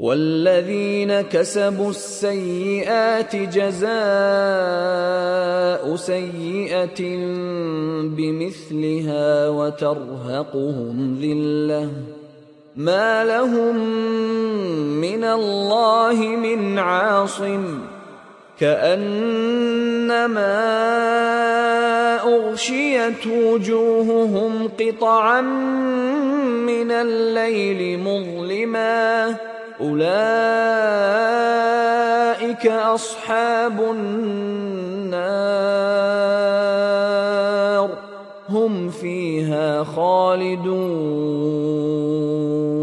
والذين كسبوا السيئات جزاء سيئة بمثلها وترهقهم ذلة ما لهم من الله من عاصم كأنما أغشيت وجوههم قطعا من الليل مظلما أولئك أصحاب النار هم فيها خالدون.